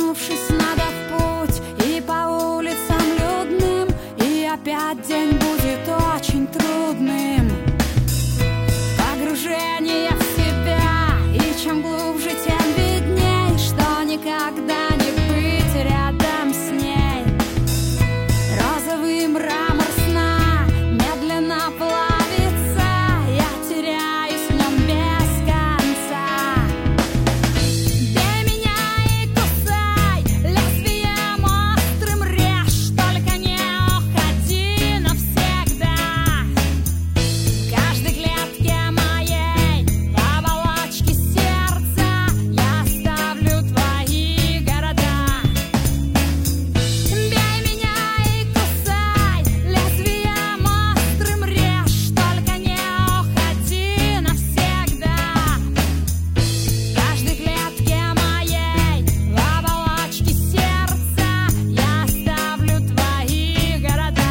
Проснувшись, надо в путь, и по улицам людным, и опять день будет очень трудным. Погружение в себя, и чем глубже, тем видней, что никогда не быть рядом с ней. Розовый мрамор сна медленно плавится, я теряюсь в нем без конца. Бей меня и кусай, лезвием острым режь, только не уходи навсегда. В каждой клетке моей, в оболочке сердца, я оставлю твои города. Бей меня и кусай, лезвием острым режь, только не уходи навсегда. В каждой клетке моей, в оболочке сердца, я оставлю твои города.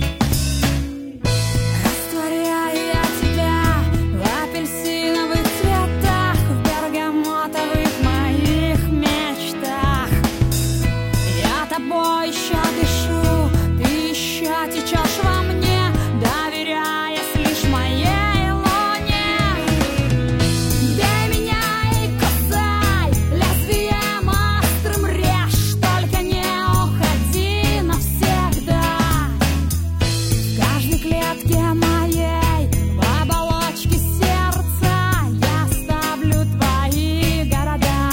Растворяю я тебя в апельсиновых цветах, в бергамотовых моих мечтах. Я тобой еще дышу, ты еще течешь во мне, доверяясь лишь моей луне. Бей меня и кусай, лезвием острым режь, только не уходи навсегда. В каждой клетке моей, в оболочке сердца, я оставлю твои города.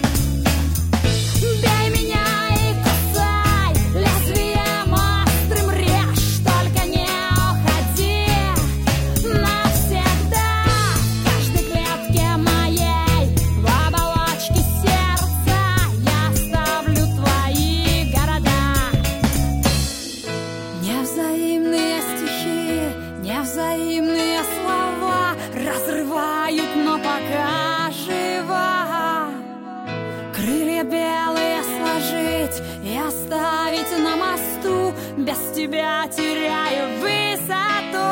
Бей меня и кусай, лезвием острым режь, только не уходи навсегда. В каждой клетке моей, в оболочке сердца, я оставлю твои города. Невзаимные стихи, невзаимные слова разрывают, но пока жива. Крылья белые сложить и оставить на мосту, без тебя теряю высоту.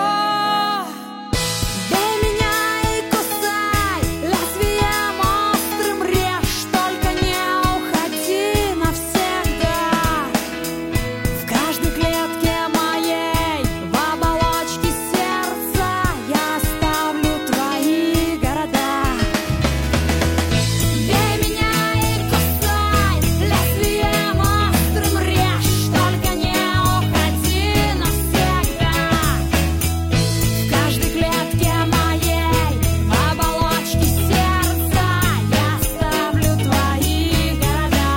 Бей меня и кусай, лезвием острым режь, только не уходи навсегда. В каждой клетке моей, в оболочке сердца, я оставлю твои города. Бей меня и кусай, лезвием острым режь, только не уходи навсегда. В каждой клетке моей, в оболочке сердца, я оставлю твои города.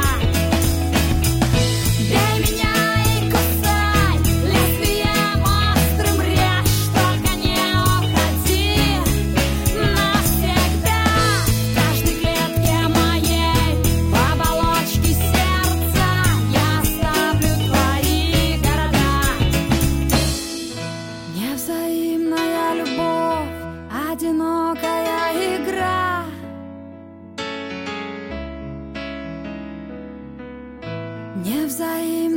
Бей меня и кусай, лезвием острым режь, только не уходи навсегда. В каждой клетке моей, в оболочке сердца, я оставлю твои города. Невзаимная любовь, одинокая игра. Невзаимная